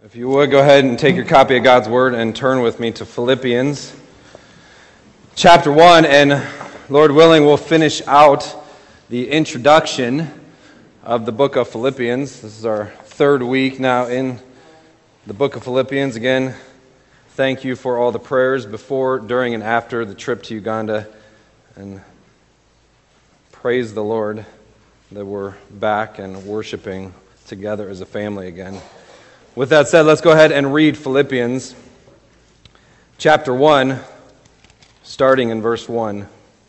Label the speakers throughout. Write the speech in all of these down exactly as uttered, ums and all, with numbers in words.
Speaker 1: If you would, go ahead and take your copy of God's Word and turn with me to Philippians chapter one, and Lord willing, we'll finish out the introduction of the book of Philippians. This is our third week now in the book of Philippians. Again, thank you for all the prayers before, during, and after the trip to Uganda, and praise the Lord that we're back and worshiping together as a family again. With that said, let's go ahead and read Philippians chapter one, starting in verse one.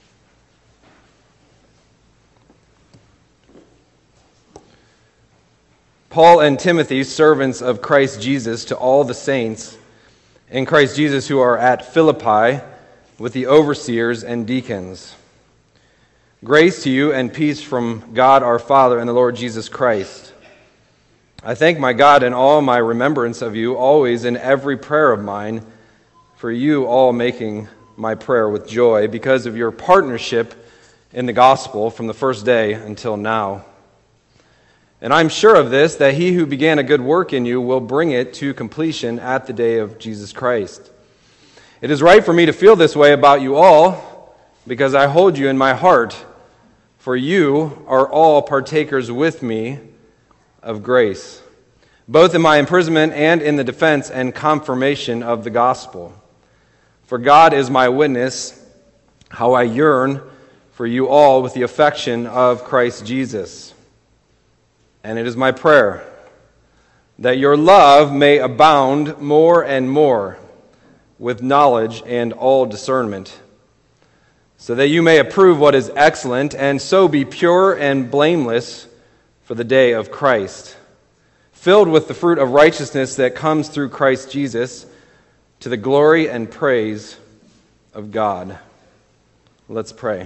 Speaker 1: Paul and Timothy, servants of Christ Jesus, to all the saints in Christ Jesus who are at Philippi, with the overseers and deacons. Grace to you and peace from God our Father and the Lord Jesus Christ. I thank my God in all my remembrance of you, always in every prayer of mine, for you all making my prayer with joy, because of your partnership in the gospel from the first day until now. And I'm sure of this, that he who began a good work in you will bring it to completion at the day of Jesus Christ. It is right for me to feel this way about you all, because I hold you in my heart, for you are all partakers with me of grace, both in my imprisonment and in the defense and confirmation of the gospel. For God is my witness, how I yearn for you all with the affection of Christ Jesus. And it is my prayer that your love may abound more and more with knowledge and all discernment, so that you may approve what is excellent, and so be pure and blameless for the day of Christ, filled with the fruit of righteousness that comes through Christ Jesus, to the glory and praise of God. Let's pray.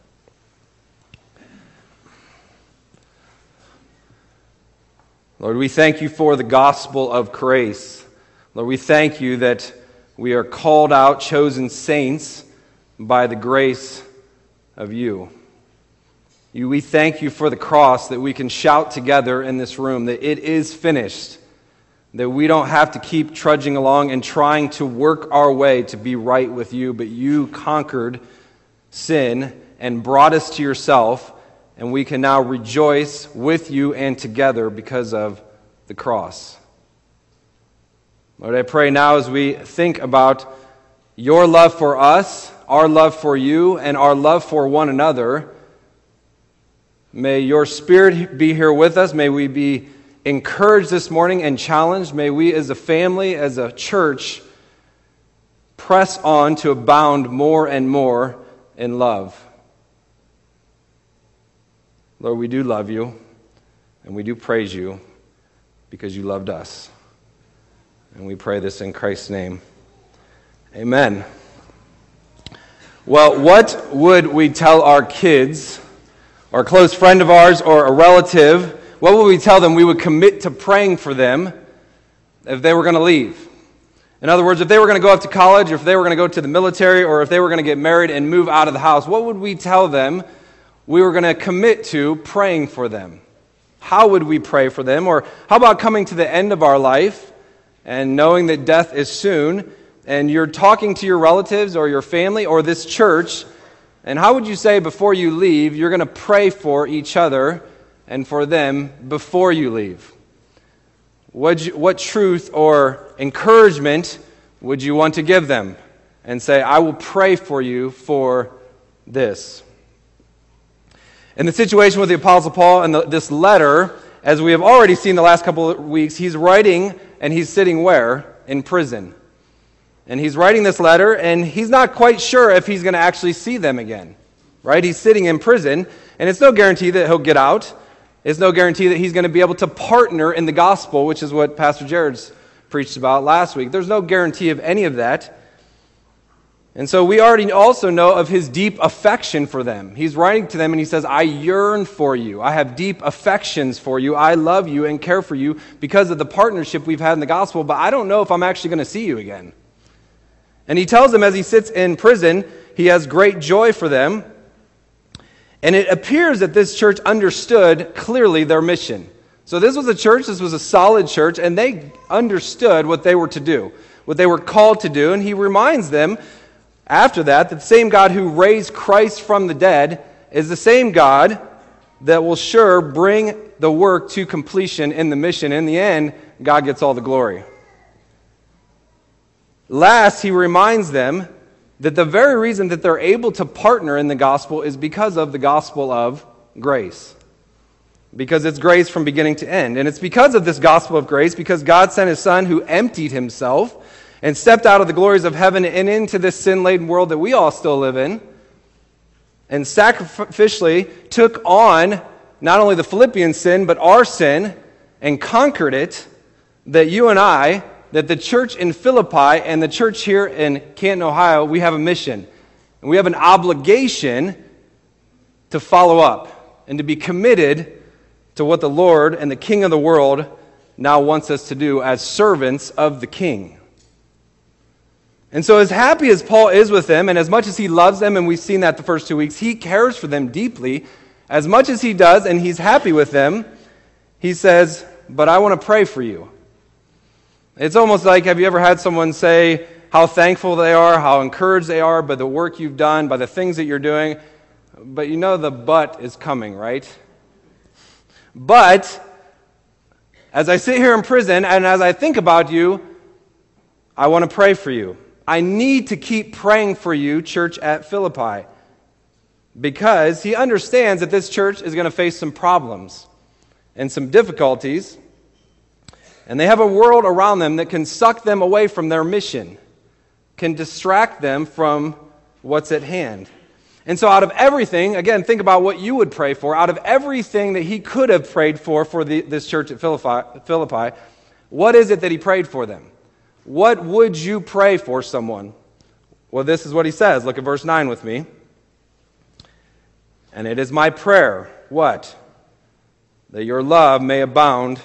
Speaker 1: Lord, we thank you for the gospel of grace. Lord, we thank you that we are called out, chosen saints by the grace of you. You, we thank you for the cross, that we can shout together in this room that it is finished, that we don't have to keep trudging along and trying to work our way to be right with you, but you conquered sin and brought us to yourself, and we can now rejoice with you and together because of the cross. Lord, I pray now as we think about your love for us, our love for you, and our love for one another, may your Spirit be here with us. May we be encouraged this morning and challenged. May we as a family, as a church, press on to abound more and more in love. Lord, we do love you, and we do praise you because you loved us. And we pray this in Christ's name. Amen. Well, what would we tell our kids, or a close friend of ours, or a relative? What would we tell them we would commit to praying for them if they were going to leave? In other words, if they were going to go off to college, or if they were going to go to the military, or if they were going to get married and move out of the house, what would we tell them we were going to commit to praying for them? How would we pray for them? Or how about coming to the end of our life and knowing that death is soon, and you're talking to your relatives or your family or this church, and how would you say before you leave, you're going to pray for each other and for them before you leave? What, you, what truth or encouragement would you want to give them and say, I will pray for you for this? In the situation with the Apostle Paul and the, this letter, as we have already seen the last couple of weeks, he's writing and he's sitting where? In prison. And he's writing this letter, and he's not quite sure if he's going to actually see them again, right? He's sitting in prison, and it's no guarantee that he'll get out. It's no guarantee that he's going to be able to partner in the gospel, which is what Pastor Jared's preached about last week. There's no guarantee of any of that. And so we already also know of his deep affection for them. He's writing to them, and he says, I yearn for you. I have deep affections for you. I love you and care for you because of the partnership we've had in the gospel, but I don't know if I'm actually going to see you again. And he tells them as he sits in prison, he has great joy for them. And it appears that this church understood clearly their mission. So this was a church, this was a solid church, and they understood what they were to do, what they were called to do. And he reminds them after that that the same God who raised Christ from the dead is the same God that will sure bring the work to completion in the mission. In the end, God gets all the glory. Last, he reminds them that the very reason that they're able to partner in the gospel is because of the gospel of grace. Because it's grace from beginning to end. And it's because of this gospel of grace, because God sent his Son who emptied himself and stepped out of the glories of heaven and into this sin-laden world that we all still live in, and sacrificially took on not only the Philippian sin, but our sin, and conquered it, that you and I, that the church in Philippi and the church here in Canton, Ohio, we have a mission. And we have an obligation to follow up and to be committed to what the Lord and the King of the world now wants us to do as servants of the King. And so as happy as Paul is with them, and as much as he loves them, and we've seen that the first two weeks, he cares for them deeply. As much as he does, and he's happy with them, he says, but I want to pray for you. It's almost like, have you ever had someone say how thankful they are, how encouraged they are by the work you've done, by the things that you're doing, but you know the but is coming, right? But as I sit here in prison, and as I think about you, I want to pray for you. I need to keep praying for you, church at Philippi, because he understands that this church is going to face some problems and some difficulties, and they have a world around them that can suck them away from their mission, can distract them from what's at hand. And so out of everything, again, think about what you would pray for. Out of everything that he could have prayed for for the, this church at Philippi, Philippi, what is it that he prayed for them? What would you pray for someone? Well, this is what he says. Look at verse nine with me. And it is my prayer, what? That your love may abound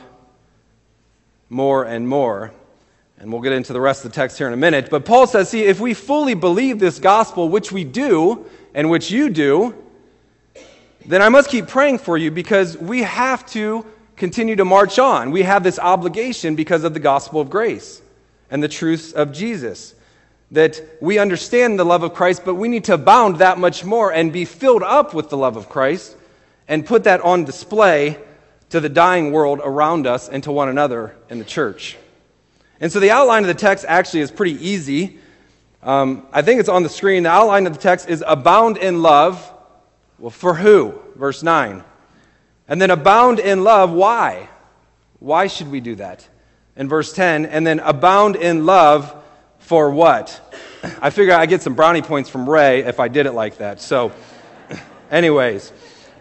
Speaker 1: more and more. And we'll get into the rest of the text here in a minute. But Paul says, see, if we fully believe this gospel, which we do, and which you do, then I must keep praying for you, because we have to continue to march on. We have this obligation because of the gospel of grace and the truths of Jesus, that we understand the love of Christ, but we need to abound that much more and be filled up with the love of Christ and put that on display to the dying world around us and to one another in the church. And so the outline of the text actually is pretty easy. Um, I think it's on the screen. The outline of the text is abound in love. Well, for who? Verse nine. And then abound in love, why? Why should we do that? In verse ten, and then abound in love for what? I figure I get some brownie points from Ray if I did it like that. So, anyways,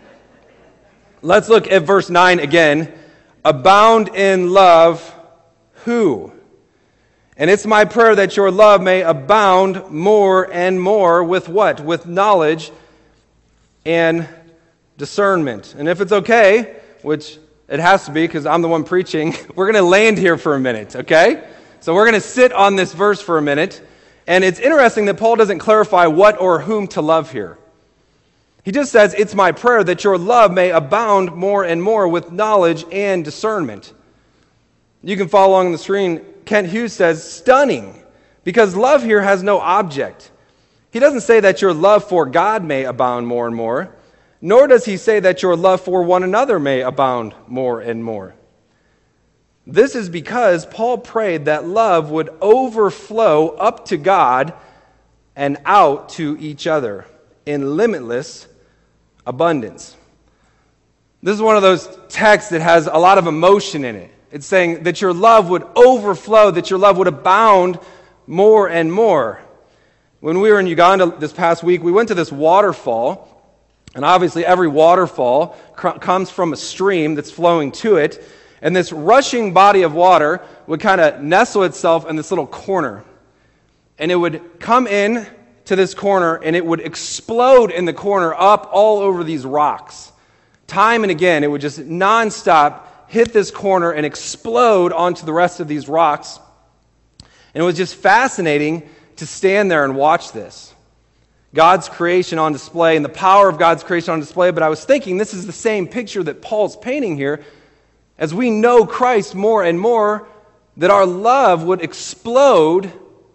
Speaker 1: let's look at verse nine again. Abound in love, who? And it's my prayer that your love may abound more and more with what? With knowledge and discernment. And if it's okay, which it has to be because I'm the one preaching, we're going to land here for a minute, okay? So we're going to sit on this verse for a minute. And it's interesting that Paul doesn't clarify what or whom to love here. He just says, it's my prayer that your love may abound more and more with knowledge and discernment. You can follow along on the screen. Kent Hughes says, stunning, because love here has no object. He doesn't say that your love for God may abound more and more, nor does he say that your love for one another may abound more and more. This is because Paul prayed that love would overflow up to God and out to each other in limitless abundance. This is one of those texts that has a lot of emotion in it. It's saying that your love would overflow, that your love would abound more and more. When we were in Uganda this past week, we went to this waterfall. And obviously every waterfall cr- comes from a stream that's flowing to it. And this rushing body of water would kind of nestle itself in this little corner. And it would come in to this corner and it would explode in the corner up all over these rocks. Time and again, it would just nonstop hit this corner and explode onto the rest of these rocks. And it was just fascinating to stand there and watch this. God's creation on display and the power of God's creation on display. But I was thinking this is the same picture that Paul's painting here as we know Christ more and more, that our love would explode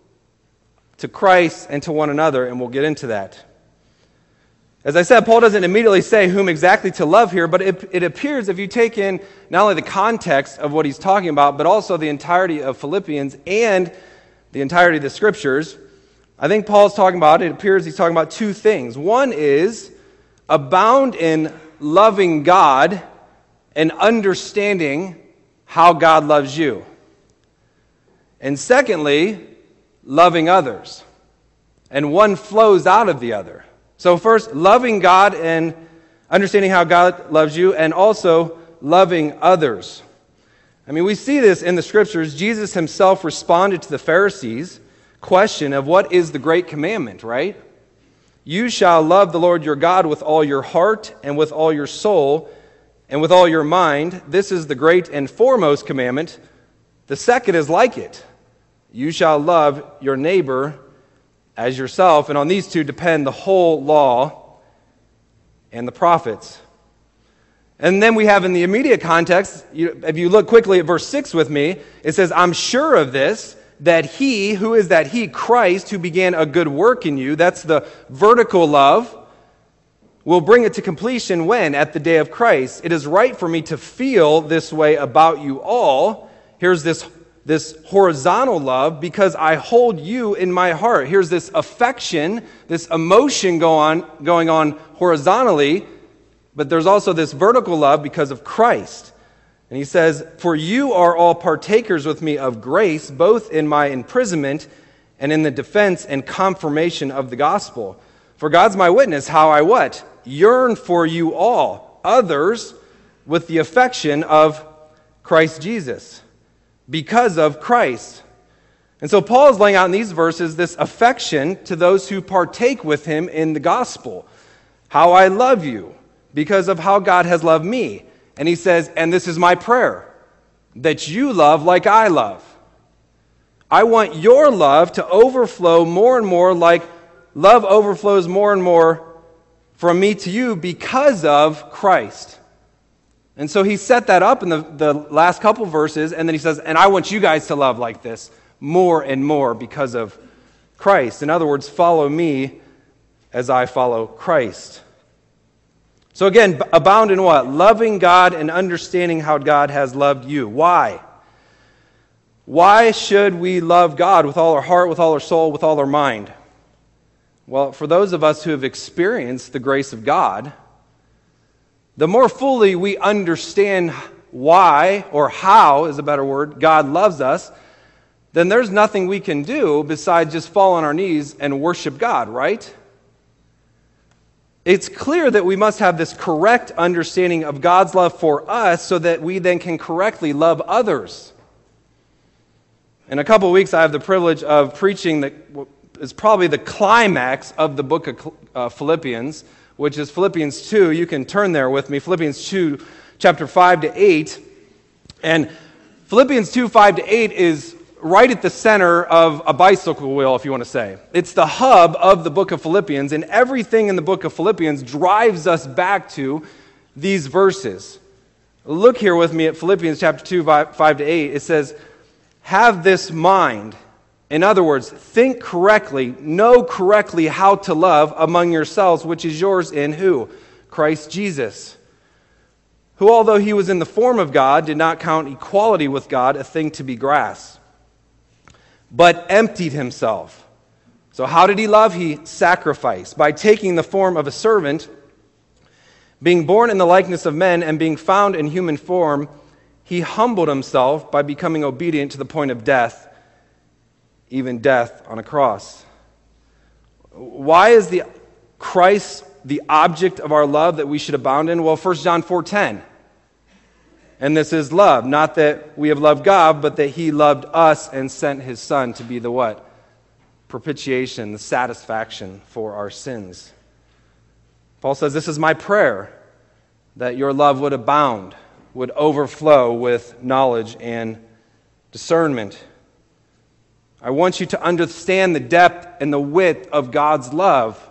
Speaker 1: to Christ and to one another, and we'll get into that. As I said, Paul doesn't immediately say whom exactly to love here, but it, it appears if you take in not only the context of what he's talking about, but also the entirety of Philippians and the entirety of the Scriptures, I think Paul's talking about, it appears he's talking about two things. One is abound in loving God and understanding how God loves you. And secondly, loving others. And one flows out of the other. So first, loving God and understanding how God loves you, and also loving others. I mean, we see this in the Scriptures. Jesus himself responded to the Pharisees' question of what is the great commandment, right? You shall love the Lord your God with all your heart and with all your soul and with all your mind. This is the great and foremost commandment. The second is like it. You shall love your neighbor as yourself. And on these two depend the whole law and the prophets. And then we have in the immediate context, you, if you look quickly at verse six with me, it says, I'm sure of this, that he, who is that he? Christ, who began a good work in you, that's the vertical love, will bring it to completion when? At the day of Christ. It is right for me to feel this way about you all. Here's this, this horizontal love, because I hold you in my heart. Here's this affection, this emotion go on, going on horizontally, but there's also this vertical love because of Christ. And he says, for you are all partakers with me of grace, both in my imprisonment and in the defense and confirmation of the gospel. For God's my witness, how I what? Yearn for you all, others, with the affection of Christ Jesus, because of Christ. And so Paul is laying out in these verses this affection to those who partake with him in the gospel. How I love you, because of how God has loved me. And he says, and this is my prayer, that you love like I love. I want your love to overflow more and more like love overflows more and more from me to you because of Christ. And so he set that up in the, the last couple verses, and then he says, and I want you guys to love like this more and more because of Christ. In other words, follow me as I follow Christ. So again, abound in what? Loving God and understanding how God has loved you. Why? Why should we love God with all our heart, with all our soul, with all our mind? Well, for those of us who have experienced the grace of God, the more fully we understand why, or how is a better word, God loves us, then there's nothing we can do besides just fall on our knees and worship God, right? It's clear that we must have this correct understanding of God's love for us so that we then can correctly love others. In a couple of weeks, I have the privilege of preaching that is probably the climax of the book of uh, Philippians, which is Philippians two. You can turn there with me, Philippians two, chapter five to eight. And Philippians two, five to eight is right at the center of a bicycle wheel, if you want to say. It's the hub of the book of Philippians, and everything in the book of Philippians drives us back to these verses. Look here with me at Philippians chapter two, five to eight. It says, have this mind. In other words, think correctly, know correctly how to love among yourselves, which is yours in who? Christ Jesus, who, although he was in the form of God, did not count equality with God a thing to be grasped, but emptied himself. So how did he love? He sacrificed. By taking the form of a servant, being born in the likeness of men, and being found in human form, he humbled himself by becoming obedient to the point of death, even death on a cross. Why is the Christ the object of our love that we should abound in? Well, First John four ten. And this is love, not that we have loved God, but that he loved us and sent his Son to be the what? Propitiation, the satisfaction for our sins. Paul says, this is my prayer, that your love would abound, would overflow with knowledge and discernment. I want you to understand the depth and the width of God's love,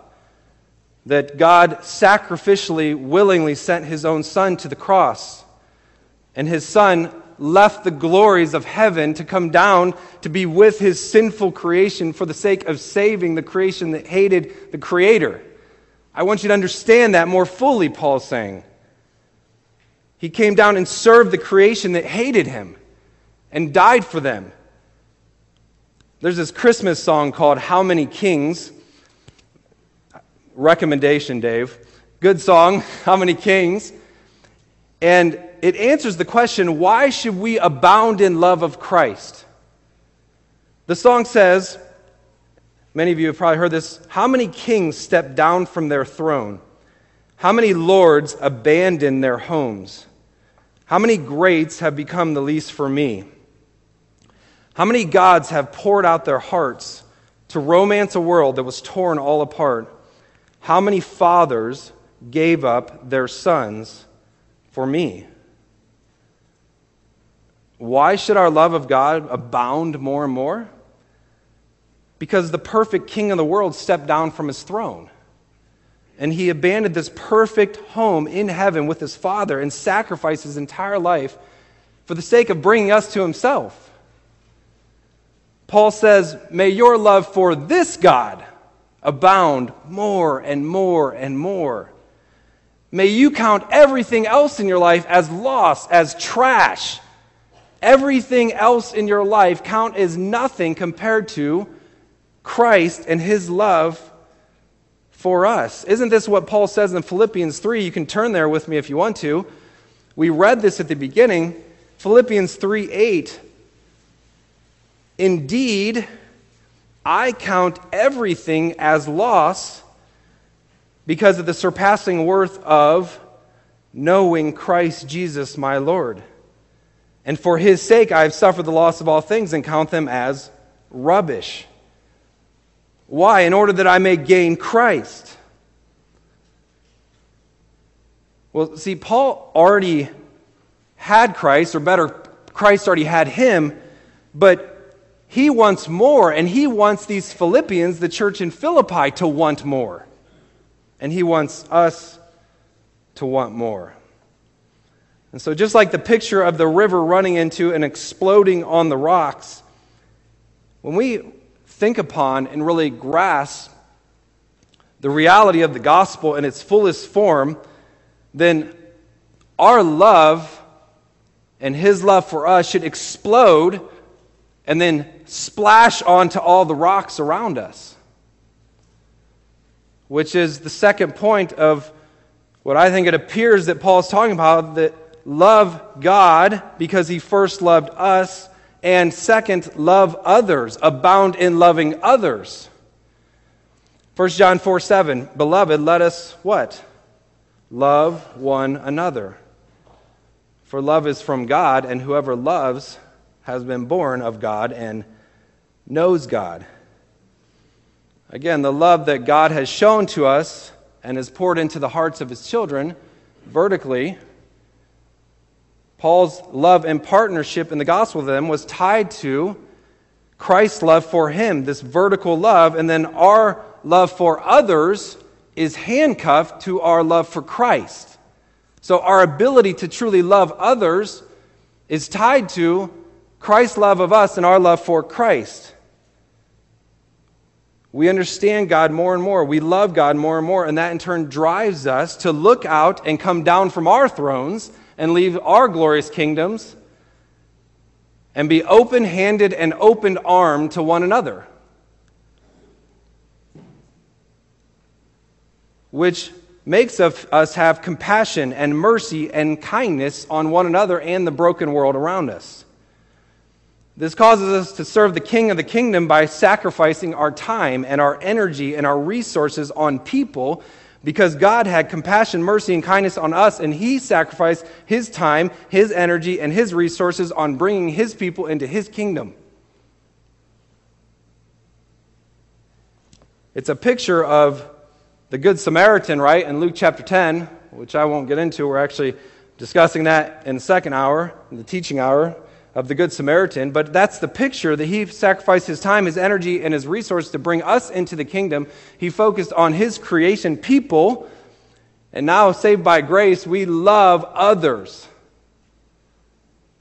Speaker 1: that God sacrificially, willingly sent his own Son to the cross And his Son left the glories of heaven to come down to be with his sinful creation for the sake of saving the creation that hated the Creator. I want you to understand that more fully, Paul's saying. He came down and served the creation that hated him and died for them. There's this Christmas song called How Many Kings? Recommendation, Dave. Good song, How Many Kings? And it answers the question, why should we abound in love of Christ? The song says, many of you have probably heard this, how many kings stepped down from their throne? How many lords abandoned their homes? How many greats have become the least for me? How many gods have poured out their hearts to romance a world that was torn all apart? How many fathers gave up their sons for me? Why should our love of God abound more and more? Because the perfect king of the world stepped down from his throne. And he abandoned this perfect home in heaven with his Father and sacrificed his entire life for the sake of bringing us to himself. Paul says, may your love for this God abound more and more and more. May you count everything else in your life as loss, as trash. Everything else in your life count as nothing compared to Christ and his love for us. Isn't this what Paul says in Philippians three? You can turn there with me if you want to. We read this at the beginning. Philippians three eight. Indeed, I count everything as loss because of the surpassing worth of knowing Christ Jesus my Lord. And for his sake I have suffered the loss of all things and count them as rubbish. Why? In order that I may gain Christ. Well, see, Paul already had Christ, or better, Christ already had him, but he wants more, and he wants these Philippians, the church in Philippi, to want more. And he wants us to want more. And so just like the picture of the river running into and exploding on the rocks, when we think upon and really grasp the reality of the gospel in its fullest form, then our love and his love for us should explode and then splash onto all the rocks around us. Which is the second point of what I think it appears that Paul's talking about, that love God because he first loved us, and second, love others, abound in loving others. First John four seven, beloved, let us what? Love one another. For love is from God, and whoever loves has been born of God and knows God. Again, the love that God has shown to us and has poured into the hearts of his children vertically, Paul's love and partnership in the gospel of them was tied to Christ's love for him, this vertical love, and then our love for others is handcuffed to our love for Christ. So our ability to truly love others is tied to Christ's love of us and our love for Christ. We understand God more and more. We love God more and more, and that in turn drives us to look out and come down from our thrones and leave our glorious kingdoms and be open-handed and open-armed to one another. Which makes of us have compassion and mercy and kindness on one another and the broken world around us. This causes us to serve the King of the kingdom by sacrificing our time and our energy and our resources on people, because God had compassion, mercy, and kindness on us, and he sacrificed his time, his energy, and his resources on bringing his people into his kingdom. It's a picture of the Good Samaritan, right, in Luke chapter ten, which I won't get into. We're actually discussing that in the second hour, in the teaching hour of the Good Samaritan. But that's the picture that he sacrificed his time, his energy, and his resources to bring us into the kingdom. He focused on his creation people, and now saved by grace, we love others.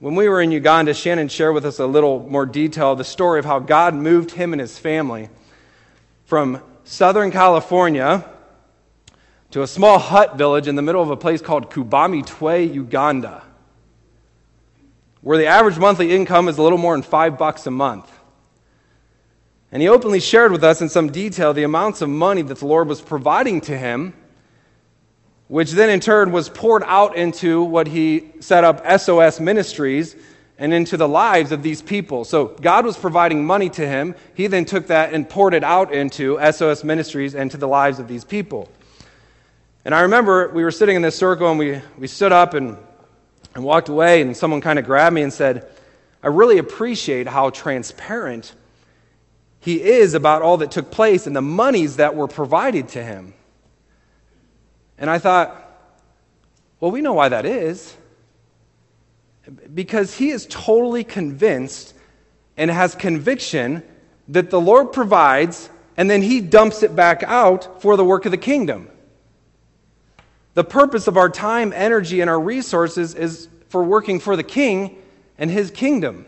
Speaker 1: When we were in Uganda, Shannon shared with us a little more detail the story of how God moved him and his family from Southern California to a small hut village in the middle of a place called Kubamitwe, Uganda, where the average monthly income is a little more than five bucks a month. And he openly shared with us in some detail the amounts of money that the Lord was providing to him, which then in turn was poured out into what he set up S O S Ministries and into the lives of these people. So God was providing money to him. He then took that and poured it out into S O S Ministries and to the lives of these people. And I remember we were sitting in this circle and we, we stood up and, and walked away, and someone kind of grabbed me and said, I really appreciate how transparent he is about all that took place and the monies that were provided to him. And I thought, well, we know why that is. Because he is totally convinced and has conviction that the Lord provides, and then he dumps it back out for the work of the kingdom. The purpose of our time, energy, and our resources is for working for the King and his kingdom.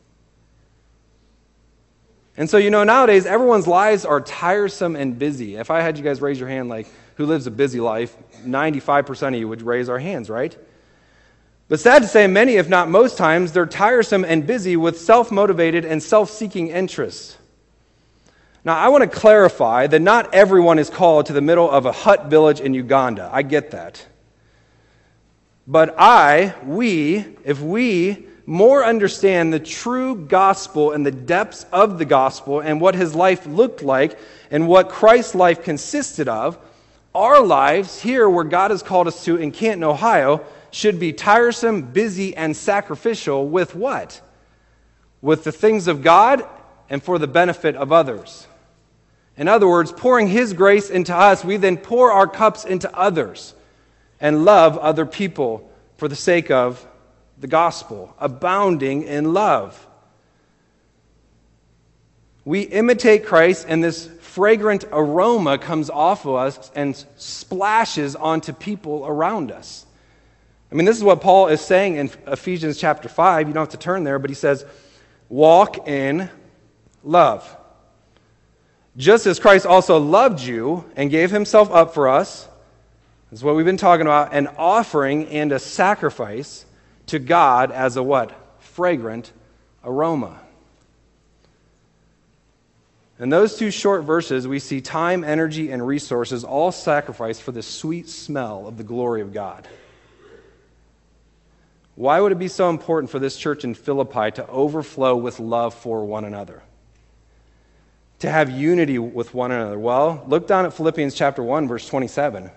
Speaker 1: And so, you know, nowadays, everyone's lives are tiresome and busy. If I had you guys raise your hand, like, who lives a busy life, ninety-five percent of you would raise our hands, right? But sad to say, many, if not most times, they're tiresome and busy with self-motivated and self-seeking interests. Now, I want to clarify that not everyone is called to the middle of a hut village in Uganda. I get that. But I, we, if we more understand the true gospel and the depths of the gospel and what his life looked like and what Christ's life consisted of, our lives here where God has called us to in Canton, Ohio, should be tiresome, busy, and sacrificial with what? With the things of God and for the benefit of others. In other words, pouring his grace into us, we then pour our cups into others and love other people for the sake of the gospel, abounding in love. We imitate Christ, and this fragrant aroma comes off of us and splashes onto people around us. I mean, this is what Paul is saying in Ephesians chapter five. You don't have to turn there, but he says, walk in love. Just as Christ also loved you and gave himself up for us, this is what we've been talking about, an offering and a sacrifice to God as a what? Fragrant aroma. In those two short verses, we see time, energy, and resources all sacrificed for the sweet smell of the glory of God. Why would it be so important for this church in Philippi to overflow with love for one another? To have unity with one another? Well, look down at Philippians chapter one, verse twenty-seven.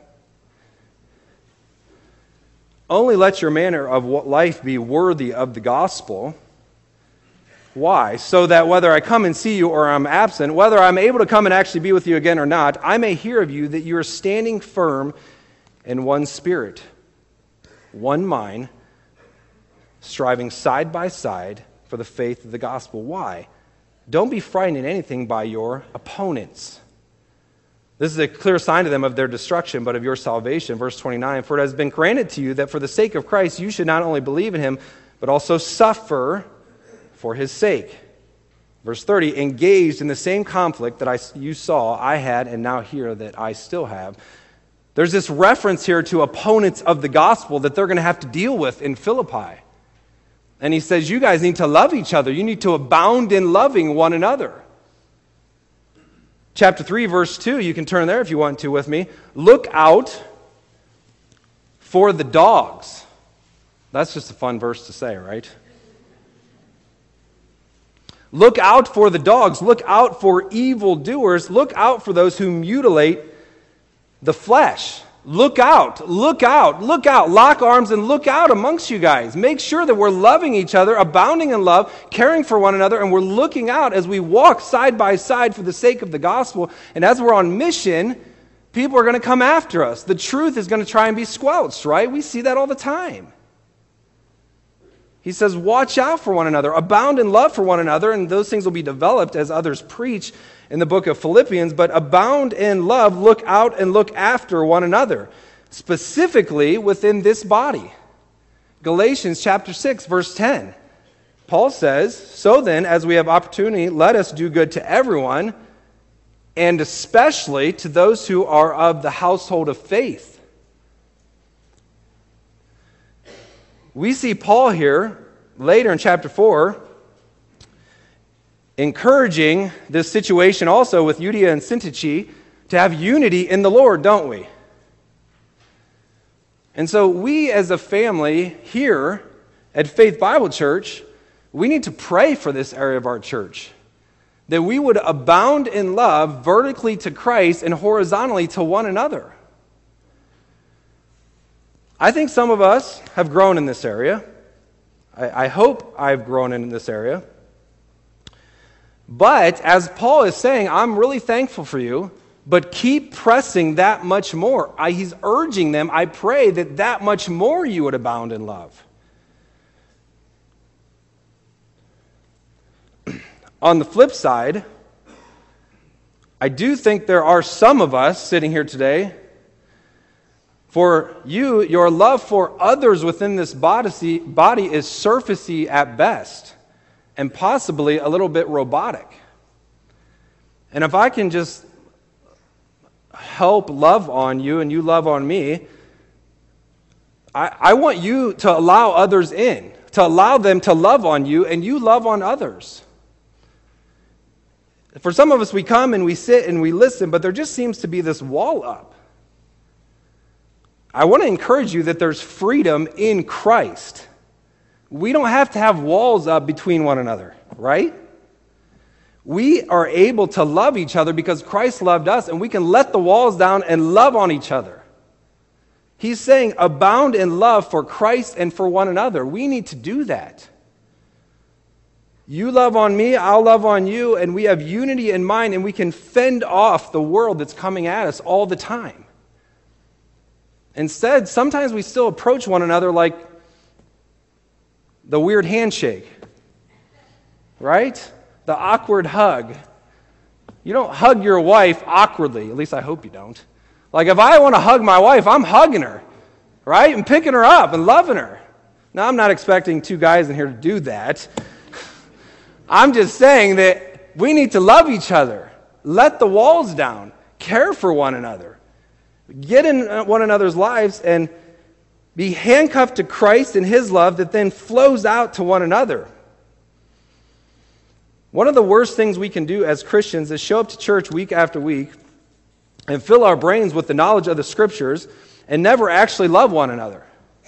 Speaker 1: Only let your manner of life be worthy of the gospel. Why? So that whether I come and see you or I'm absent, whether I'm able to come and actually be with you again or not, I may hear of you that you are standing firm in one spirit, one mind, striving side by side for the faith of the gospel. Why? Don't be frightened in anything by your opponents. This is a clear sign to them of their destruction, but of your salvation. Verse twenty-nine, for it has been granted to you that for the sake of Christ you should not only believe in him, but also suffer for his sake. Verse thirty, engaged in the same conflict that I, you saw I had and now hear that I still have. There's this reference here to opponents of the gospel that they're going to have to deal with in Philippi. And he says, you guys need to love each other. You need to abound in loving one another. Chapter three, verse two, you can turn there if you want to with me. Look out for the dogs. That's just a fun verse to say, right? Look out for the dogs. Look out for evildoers. Look out for those who mutilate the flesh. Look out. Look out. Look out. Lock arms and look out amongst you guys. Make sure that we're loving each other, abounding in love, caring for one another, and we're looking out as we walk side by side for the sake of the gospel. And as we're on mission, people are going to come after us. The truth is going to try and be squelched, right? We see that all the time. He says, watch out for one another, abound in love for one another, and those things will be developed as others preach in the book of Philippians, but abound in love, look out and look after one another, specifically within this body. Galatians chapter six, verse ten. Paul says, "So then, as we have opportunity, let us do good to everyone, and especially to those who are of the household of faith." We see Paul here, later in chapter four, encouraging this situation also with Euodia and Syntyche to have unity in the Lord, don't we? And so we as a family here at Faith Bible Church, we need to pray for this area of our church, that we would abound in love vertically to Christ and horizontally to one another. I think some of us have grown in this area. I, I hope I've grown in this area. But as Paul is saying, I'm really thankful for you, but keep pressing that much more. I, he's urging them, I pray that that much more you would abound in love. On the flip side, I do think there are some of us sitting here today, for you, your love for others within this body, body is surfacey at best, and possibly a little bit robotic. And if I can just help love on you and you love on me, I, I want you to allow others in, to allow them to love on you and you love on others. For some of us, we come and we sit and we listen, but there just seems to be this wall up. I want to encourage you that there's freedom in Christ. We don't have to have walls up between one another, right? We are able to love each other because Christ loved us, and we can let the walls down and love on each other. He's saying, abound in love for Christ and for one another. We need to do that. You love on me, I'll love on you, and we have unity in mind, and we can fend off the world that's coming at us all the time. Instead, sometimes we still approach one another like the weird handshake, right? The awkward hug. You don't hug your wife awkwardly, at least I hope you don't. Like if I want to hug my wife, I'm hugging her, right? And picking her up and loving her. Now, I'm not expecting two guys in here to do that. I'm just saying that we need to love each other. Let the walls down. Care for one another. Get in one another's lives and be handcuffed to Christ and His love that then flows out to one another. One of the worst things we can do as Christians is show up to church week after week and fill our brains with the knowledge of the Scriptures and never actually love one another.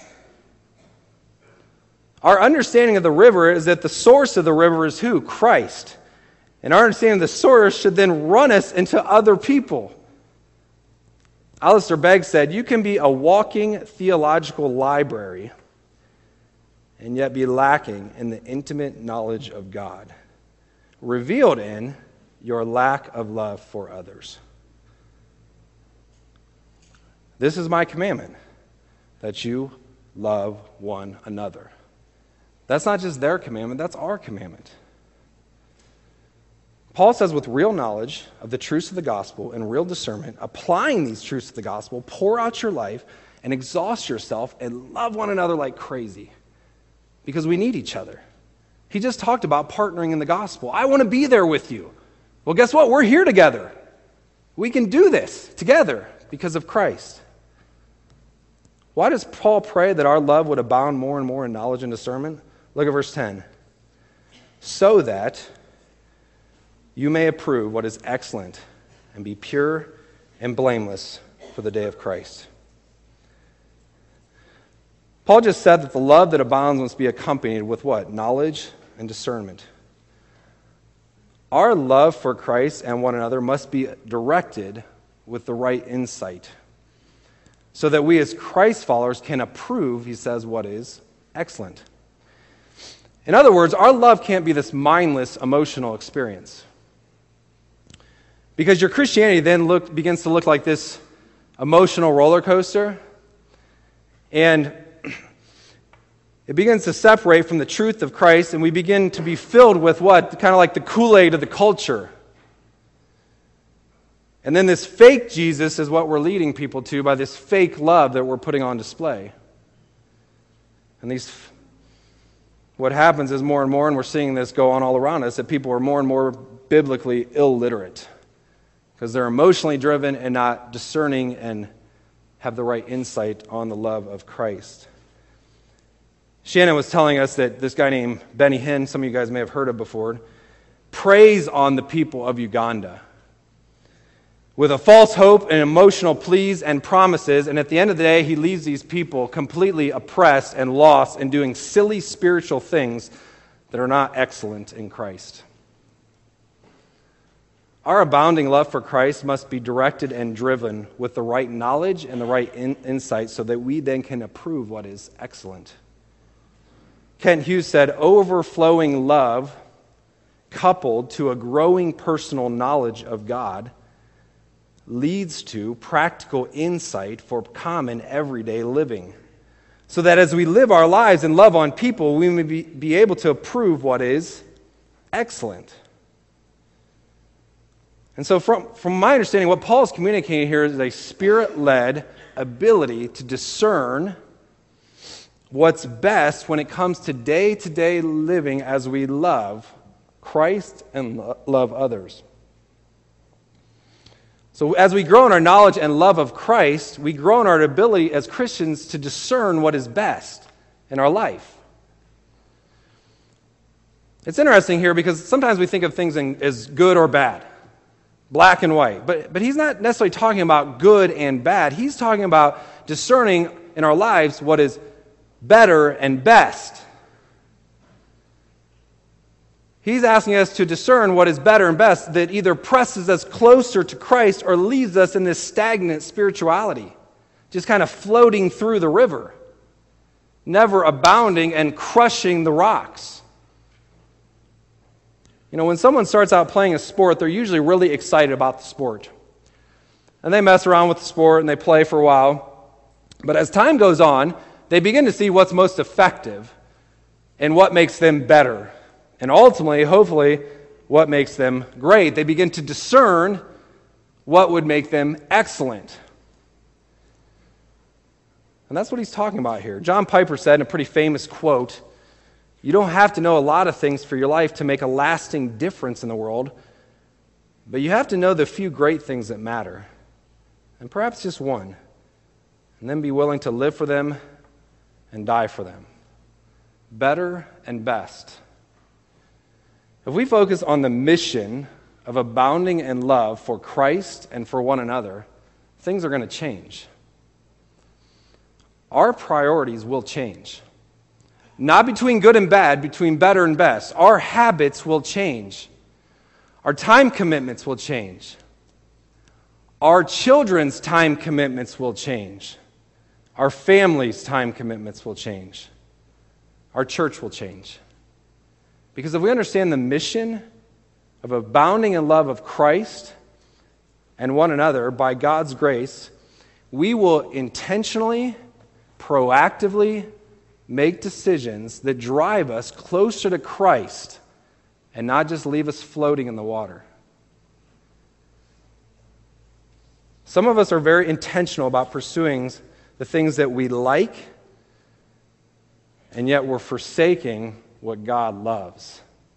Speaker 1: Our understanding of the river is that the source of the river is who? Christ. And our understanding of the source should then run us into other people. Alistair Begg said, you can be a walking theological library and yet be lacking in the intimate knowledge of God, revealed in your lack of love for others. This is my commandment, that you love one another. That's not just their commandment, that's our commandment. Paul says with real knowledge of the truths of the gospel and real discernment, applying these truths of the gospel, pour out your life and exhaust yourself and love one another like crazy because we need each other. He just talked about partnering in the gospel. I want to be there with you. Well, guess what? We're here together. We can do this together because of Christ. Why does Paul pray that our love would abound more and more in knowledge and discernment? Look at verse ten. So that you may approve what is excellent and be pure and blameless for the day of Christ. Paul just said that the love that abounds must be accompanied with what? Knowledge and discernment. Our love for Christ and one another must be directed with the right insight so that we as Christ followers can approve, he says, what is excellent. In other words, our love can't be this mindless emotional experience. Because your Christianity then look, begins to look like this emotional roller coaster, and it begins to separate from the truth of Christ, and we begin to be filled with what? Kind of like the Kool-Aid of the culture. And then this fake Jesus is what we're leading people to by this fake love that we're putting on display. And these, what happens is more and more, and we're seeing this go on all around us, that people are more and more biblically illiterate because they're emotionally driven and not discerning and have the right insight on the love of Christ. Shannon was telling us that this guy named Benny Hinn, some of you guys may have heard of before, preys on the people of Uganda with a false hope and emotional pleas and promises, and at the end of the day, he leaves these people completely oppressed and lost and doing silly spiritual things that are not excellent in Christ. Our abounding love for Christ must be directed and driven with the right knowledge and the right in- insight so that we then can approve what is excellent. Kent Hughes said, overflowing love coupled to a growing personal knowledge of God leads to practical insight for common everyday living, so that as we live our lives and love on people, we may be, be able to approve what is excellent. And so from, from my understanding, what Paul is communicating here is a Spirit-led ability to discern what's best when it comes to day-to-day living as we love Christ and lo- love others. So as we grow in our knowledge and love of Christ, we grow in our ability as Christians to discern what is best in our life. It's interesting here because sometimes we think of things in, as good or bad, black and white. But, but he's not necessarily talking about good and bad. He's talking about discerning in our lives what is better and best. He's asking us to discern what is better and best that either presses us closer to Christ or leaves us in this stagnant spirituality, just kind of floating through the river, never abounding and crushing the rocks. You know, when someone starts out playing a sport, they're usually really excited about the sport. And they mess around with the sport and they play for a while. But as time goes on, they begin to see what's most effective and what makes them better. And ultimately, hopefully, what makes them great. They begin to discern what would make them excellent. And that's what he's talking about here. John Piper said in a pretty famous quote, "You don't have to know a lot of things for your life to make a lasting difference in the world, but you have to know the few great things that matter, and perhaps just one, and then be willing to live for them and die for them. Better and best." If we focus on the mission of abounding in love for Christ and for one another, things are going to change. Our priorities will change. Not between good and bad, between better and best. Our habits will change. Our time commitments will change. Our children's time commitments will change. Our family's time commitments will change. Our church will change. Because if we understand the mission of abounding in love of Christ and one another by God's grace, we will intentionally, proactively make decisions that drive us closer to Christ and not just leave us floating in the water. Some of us are very intentional about pursuing the things that we like, and yet we're forsaking what God loves.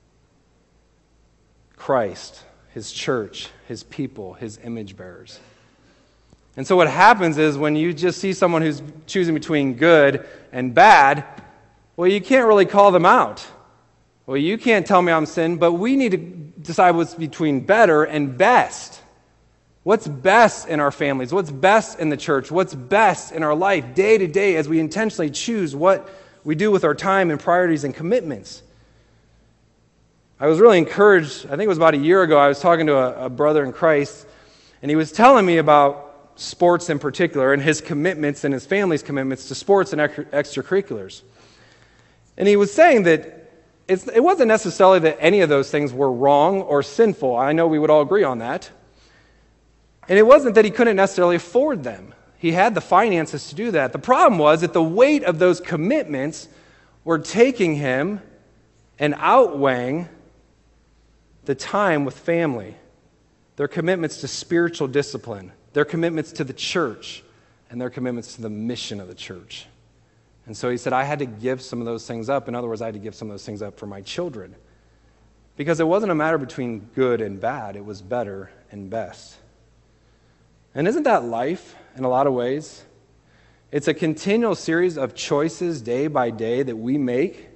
Speaker 1: Christ, His church, His people, His image bearers. And so what happens is when you just see someone who's choosing between good and bad, well, you can't really call them out. Well, you can't tell me I'm sin, but we need to decide what's between better and best. What's best in our families? What's best in the church? What's best in our life day to day as we intentionally choose what we do with our time and priorities and commitments? I was really encouraged. I think it was about a year ago. I was talking to a, a brother in Christ, and he was telling me about sports in particular and his commitments and his family's commitments to sports and extracurriculars. And he was saying that it's, it wasn't necessarily that any of those things were wrong or sinful. I know we would all agree on that. And it wasn't that he couldn't necessarily afford them. He had the finances to do that. The problem was that the weight of those commitments were taking him and outweighing the time with family, their commitments to spiritual discipline, their commitments to the church, and their commitments to the mission of the church. And so he said, I had to give some of those things up. In other words, I had to give some of those things up for my children. Because it wasn't a matter between good and bad. It was better and best. And isn't that life in a lot of ways? It's a continual series of choices day by day that we make.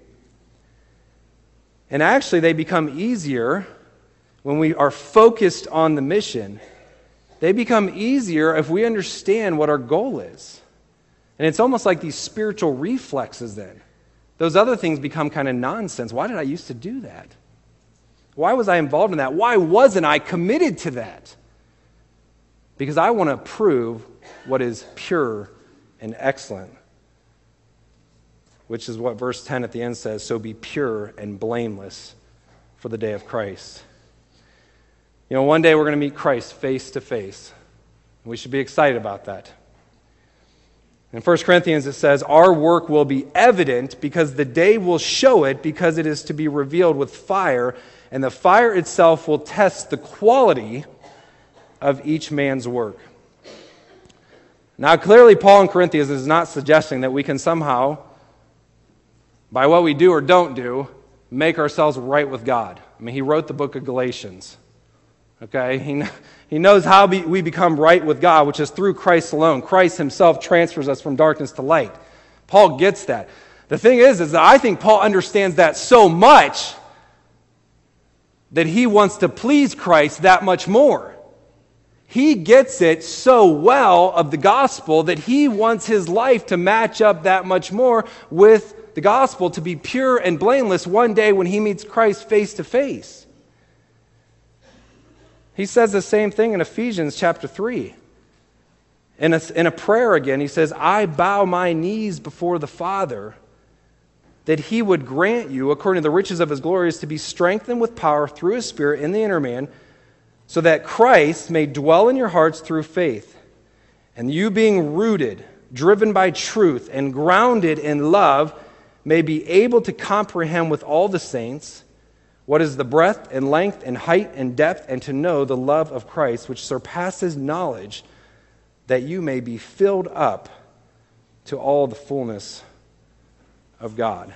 Speaker 1: And actually, they become easier when we are focused on the mission. They become easier if we understand what our goal is. And it's almost like these spiritual reflexes then. Those other things become kind of nonsense. Why did I used to do that? Why was I involved in that? Why wasn't I committed to that? Because I want to prove what is pure and excellent. Which is what verse ten at the end says, so be pure and blameless for the day of Christ. You know, one day we're going to meet Christ face to face. We should be excited about that. In First Corinthians it says, our work will be evident because the day will show it, because it is to be revealed with fire, and the fire itself will test the quality of each man's work. Now clearly Paul in Corinthians is not suggesting that we can somehow, by what we do or don't do, make ourselves right with God. I mean, he wrote the book of Galatians. Okay, he, he knows how be, we become right with God, which is through Christ alone. Christ himself transfers us from darkness to light. Paul gets that. The thing is, is that I think Paul understands that so much that he wants to please Christ that much more. He gets it so well of the gospel that he wants his life to match up that much more with the gospel, to be pure and blameless one day when he meets Christ face to face. He says the same thing in Ephesians chapter three. In a, in a prayer again, he says, I bow my knees before the Father, that he would grant you, according to the riches of his glory, to be strengthened with power through his Spirit in the inner man, so that Christ may dwell in your hearts through faith. And you being rooted, driven by truth, and grounded in love, may be able to comprehend with all the saints what is the breadth and length and height and depth, and to know the love of Christ, which surpasses knowledge, that you may be filled up to all the fullness of God.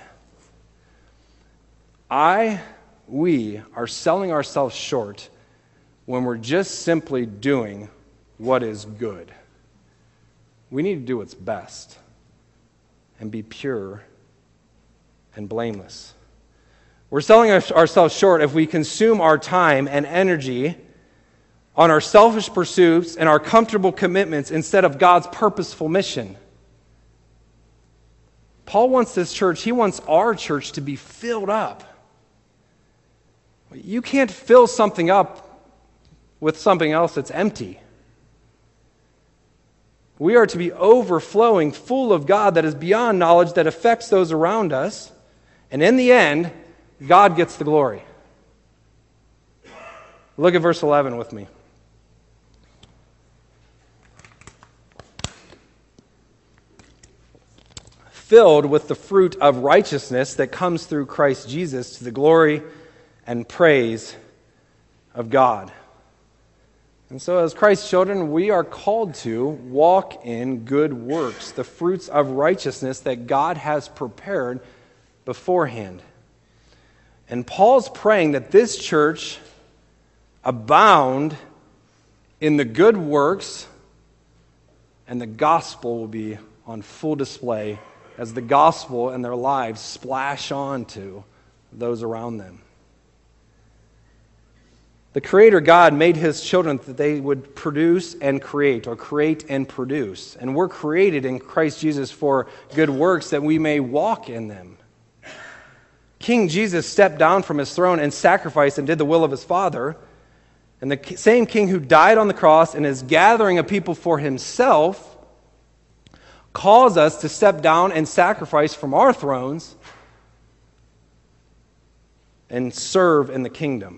Speaker 1: I, we are selling ourselves short when we're just simply doing what is good. We need to do what's best and be pure and blameless. We're selling ourselves short if we consume our time and energy on our selfish pursuits and our comfortable commitments instead of God's purposeful mission. Paul wants this church, he wants our church to be filled up. You can't fill something up with something else that's empty. We are to be overflowing, full of God that is beyond knowledge, that affects those around us. And in the end, God gets the glory. Look at verse eleven with me. Filled with the fruit of righteousness that comes through Christ Jesus to the glory and praise of God. And so as Christ's children, we are called to walk in good works, the fruits of righteousness that God has prepared beforehand. And Paul's praying that this church abound in the good works, and the gospel will be on full display as the gospel and their lives splash onto those around them. The Creator God made his children that they would produce and create, or create and produce. And we're created in Christ Jesus for good works that we may walk in them. King Jesus stepped down from his throne and sacrificed and did the will of his Father. And the same King who died on the cross and is gathering a people for himself calls us to step down and sacrifice from our thrones and serve in the kingdom.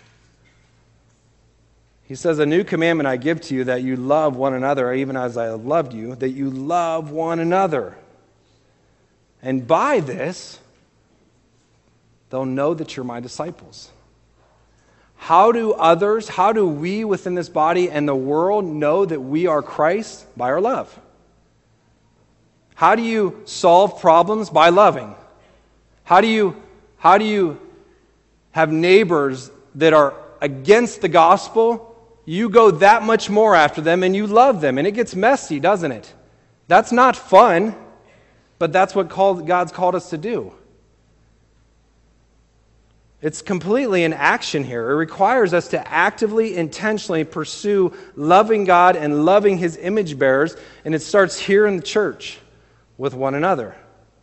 Speaker 1: He says, a new commandment I give to you, that you love one another, even as I have loved you, that you love one another. And by this, they'll know that you're my disciples. How do others, how do we within this body and the world know that we are Christ? By our love. How do you solve problems? By loving. How do you, how do you have neighbors that are against the gospel? You go that much more after them and you love them, and it gets messy, doesn't it? That's not fun, but that's what called, God's called us to do. It's completely an action here. It requires us to actively, intentionally pursue loving God and loving His image bearers, and it starts here in the church with one another.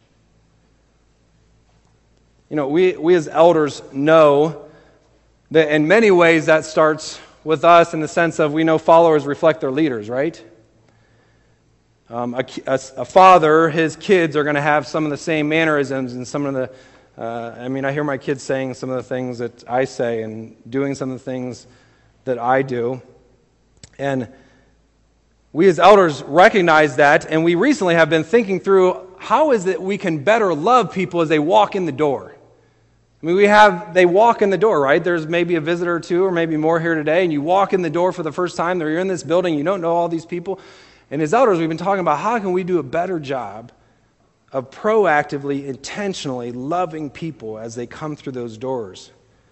Speaker 1: You know, we, we as elders know that in many ways that starts with us in the sense of we know followers reflect their leaders, right? Um, a, a, a father, his kids are going to have some of the same mannerisms and some of the Uh, I mean, I hear my kids saying some of the things that I say and doing some of the things that I do. And we as elders recognize that, and we recently have been thinking through how is it we can better love people as they walk in the door. I mean, we have, they walk in the door, right? There's maybe a visitor or two or maybe more here today, and you walk in the door for the first time, they're in this building, you don't know all these people. And as elders, we've been talking about how can we do a better job of proactively, intentionally loving people as they come through those doors.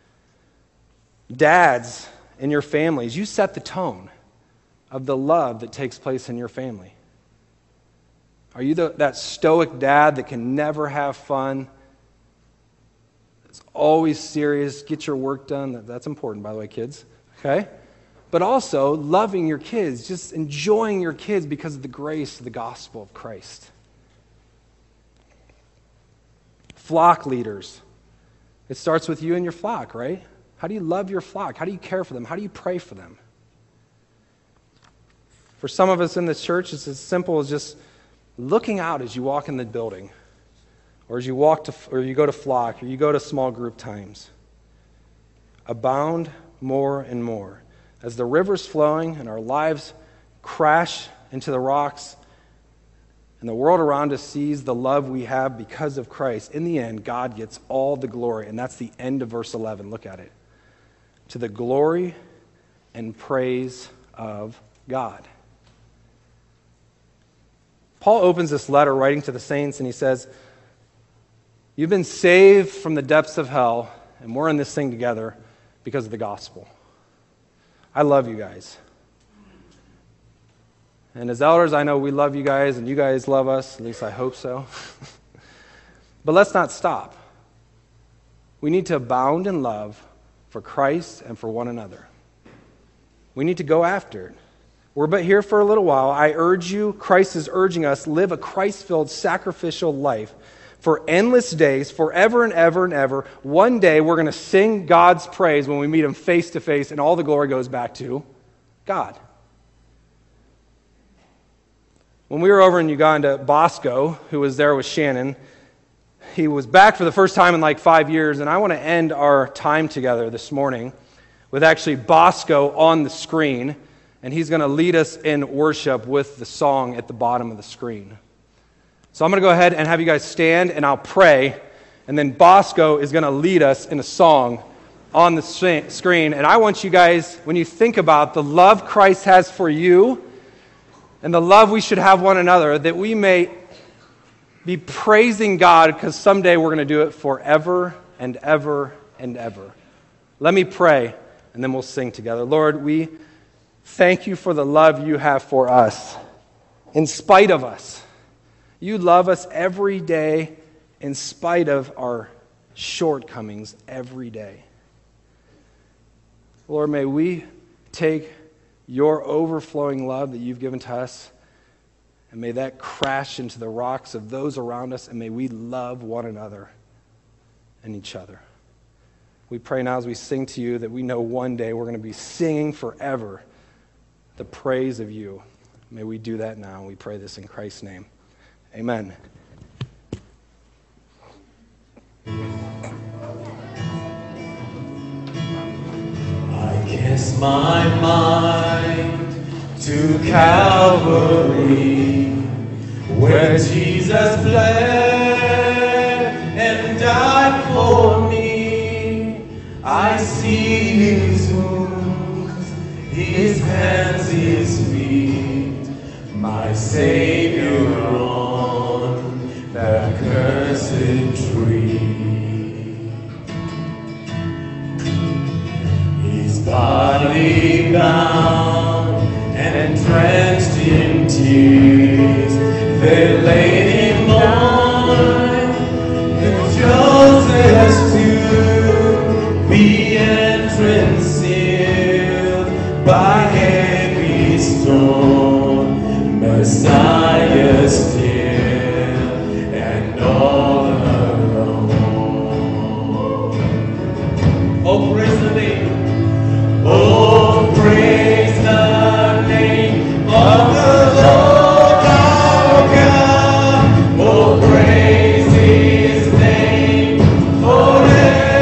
Speaker 1: Dads in your families, you set the tone of the love that takes place in your family. Are you the, that stoic dad that can never have fun? It's always serious, get your work done. That's important, by the way, kids. Okay? But also loving your kids, just enjoying your kids because of the grace of the gospel of Christ. Flock leaders. It starts with you and your flock, right? How do you love your flock? How do you care for them? How do you pray for them? For some of us in this church, it's as simple as just looking out as you walk in the building, or as you walk to, or you go to flock, or you go to small group times. Abound more and more. As the river's flowing and our lives crash into the rocks, and the world around us sees the love we have because of Christ, in the end, God gets all the glory. And that's the end of verse eleven. Look at it. To the glory and praise of God. Paul opens this letter writing to the saints, and he says, you've been saved from the depths of hell, and we're in this thing together because of the gospel. I love you guys. And as elders, I know we love you guys, and you guys love us. At least I hope so. But let's not stop. We need to abound in love for Christ and for one another. We need to go after it. We're but here for a little while. I urge you, Christ is urging us, live a Christ-filled sacrificial life for endless days, forever and ever and ever. One day we're going to sing God's praise when we meet Him face to face, and all the glory goes back to God. When we were over in Uganda, Bosco, who was there with Shannon, he was back for the first time in like five years, and I want to end our time together this morning with actually Bosco on the screen, and he's going to lead us in worship with the song at the bottom of the screen. So I'm going to go ahead and have you guys stand, and I'll pray, and then Bosco is going to lead us in a song on the screen. And I want you guys, when you think about the love Christ has for you and the love we should have one another, that we may be praising God, because someday we're going to do it forever and ever and ever. Let me pray, and then we'll sing together. Lord, we thank you for the love you have for us, in spite of us. You love us every day, in spite of our shortcomings every day. Lord, may we take your overflowing love that you've given to us, and may that crash into the rocks of those around us, and may we love one another and each other. We pray now as we sing to you that we know one day we're going to be singing forever the praise of you. May we do that now. We pray this in Christ's name. Amen.
Speaker 2: I cast my mind to Calvary, where Jesus bled and died for me. I see his wounds, his hands, his feet, my Savior on that cursed tree. His body bound and drenched in tears, they laid him down in Joseph's tomb, the entrance sealed by heavy stone, Messiah still and all alone. Oh, praise the name. Oh, praise the name of the Lord our God. Oh, praise His name forevermore.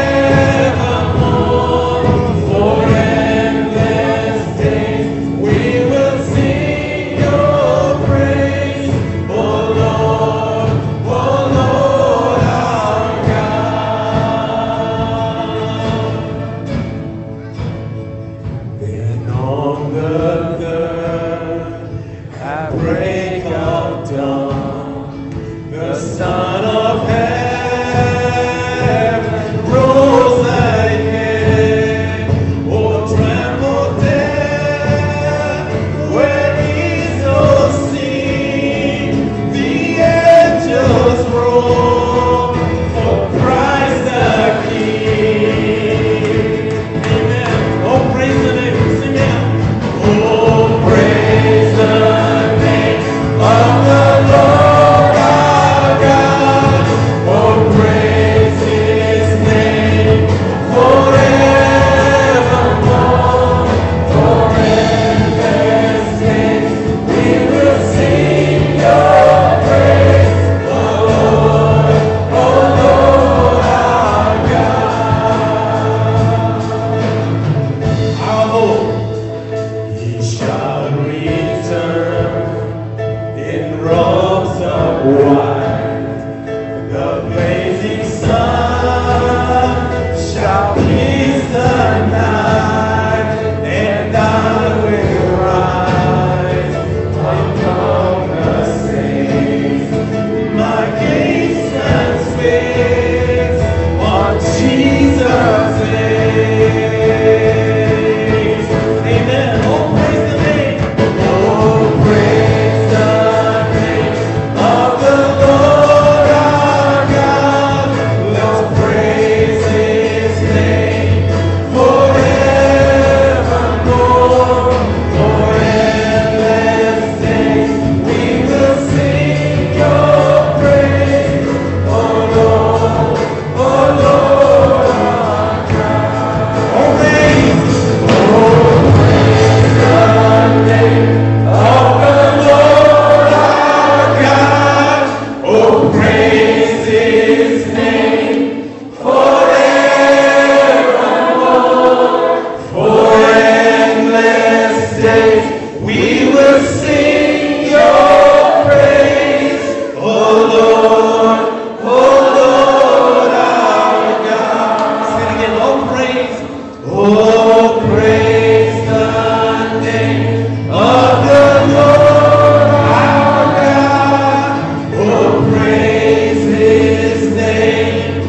Speaker 2: For endless days we will sing your praise, oh Lord, oh Lord our God. Then on the third, at break of dawn, the Son of Heaven rose again. Oh, tremble death, when He so seen the angels roll for Christ the King. Amen. Oh, praise the name. Sing it. Oh, praise the name of the Lord our God. Oh, praise His name forevermore. For endless days we will sing your praise, oh Lord, oh Lord our God. Our hope, He shall return in robes of white. The blazing sun shall kiss the night, and I will rise among the saints. My gaze transfixed on Jesus' face. Amen. Oh, praise the name. Oh, praise the name of the Lord our God. Let's praise His name forevermore. For endless days we will sing your praise, oh Lord, oh Lord our God. Oh, praise, oh, praise the name of the Lord our God. Oh, praise His name forevermore. For endless days we will sing your praise, oh Lord, oh Lord our God. Sing it again. Oh, praise, oh, praise the name of the Lord our God. Oh, praise His name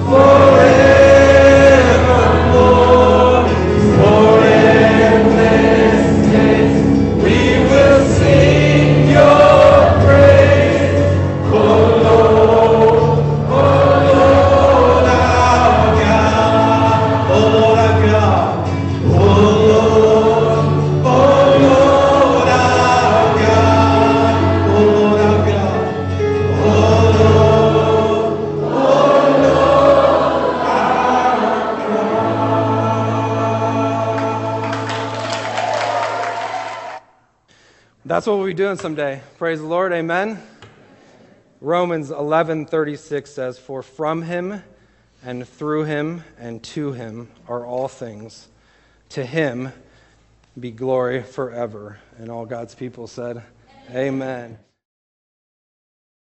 Speaker 2: forevermore. For endless days we will sing your praise, oh Lord, oh Lord our God, oh Lord our God, oh Lord, oh Lord our God, oh Lord our God, oh Lord, oh Lord our God.
Speaker 1: That's what we'll be doing someday. Praise the Lord. Amen. Romans eleven thirty-six says, "For from Him and through Him and to Him are all things. To Him be glory forever." And all God's people said, Amen. Amen.